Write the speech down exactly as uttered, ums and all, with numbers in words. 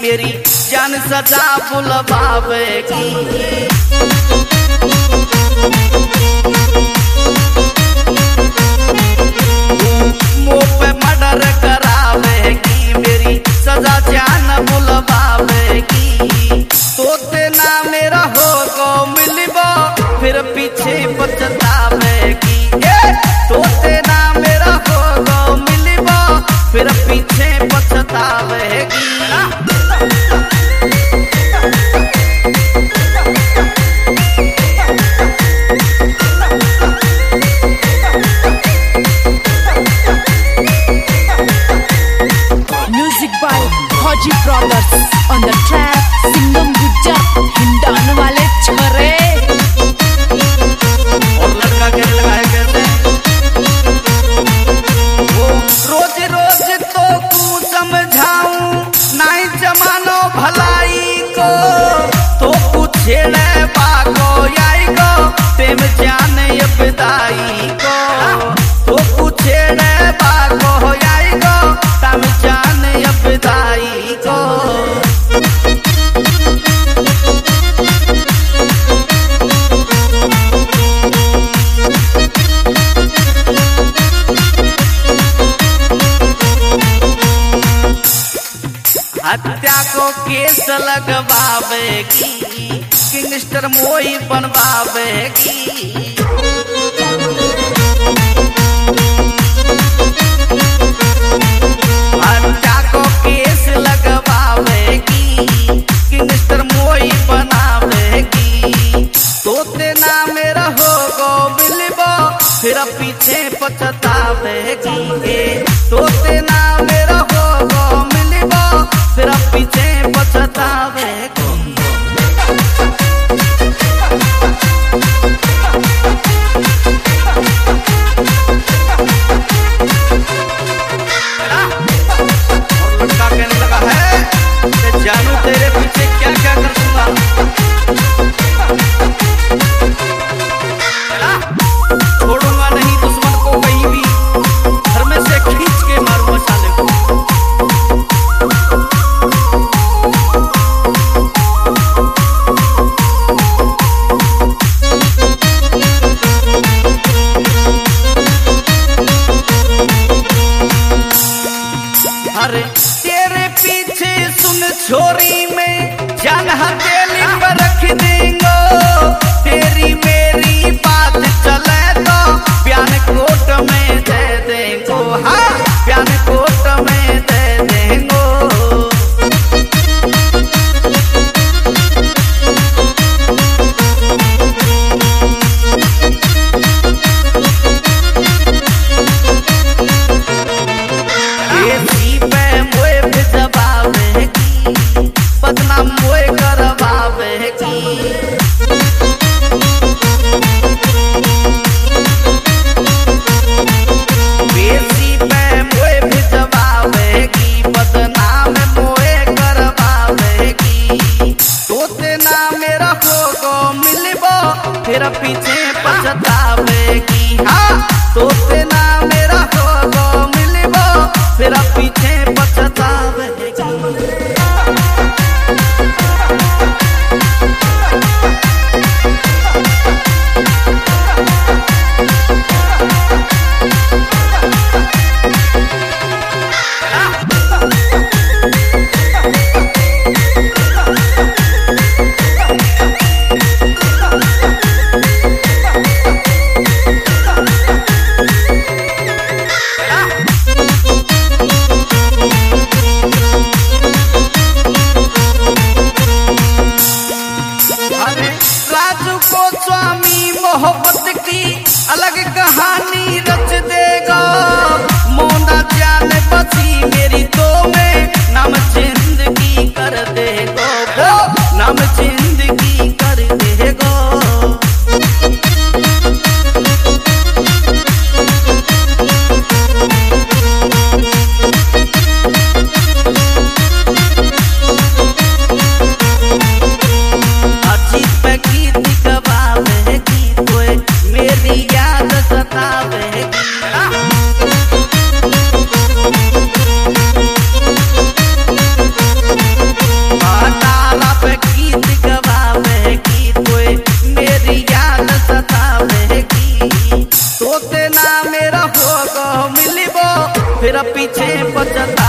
मेरी जान सजा बुलवावेगी। मुँह पे मर्डर करावेगी, मेरी सजा जान बुलवावेगी। तोते ना मेरा होगो मिलबो, फिर पीछे पछतावेगी। तोते ना मेरा होगो मिलबो, फिर पीछे पछतावेगी। Music by Fauji brothers on the track. सिंगम गुज्जा हिंडन वाले छोरे और लड़का कहने लगा है कहते वो रोज रोज तो तू समझाऊं नहीं जमानो भलाई को, तो कुछ छेड़े बागो आई को प्रेम जाने ये विदाई को। तो कुछ छेड़े बागो आई को तम जाने ये विदाई को। हत्या को केस लगवावेगी, किंगस्टर मोई बनवावेगी। हत्या को केस लगवावेगी, किंगस्टर मोई बनावेगी। तोते ना मेरा होगो मिलबो, फिर पीछे पछतावेगी। तोते ना मेरा होगो मिलबो, फिर पीछे पछतावेगी। और लड़का कहने लगा है कि जानू तेरे पीछे क्या क्या कर दूंगा। छोड़ूंगा नहीं दुश्मन को कहीं भी, घर में से खींच के मारूंगा साले को। अरे तेरे पीछे सुन छोरी में जान हथेली पर रख देंगे। तेरी मेरी बात चले तो प्यान कोट में दे देंगे। हाँ प्यान कोट में दे देंगे। बदनाम मोए करवावेगी। बेसी पे मोए भिजवावेगी, बदनाम मोए करवावेगी। तोते ना मेरा होगो मिलबो, फिर पीछे पछतावेगी। हाँ तोते ना मेरा होगो मिलबो, फिर पीछे पछतावेगी। तेरा पीछे पछता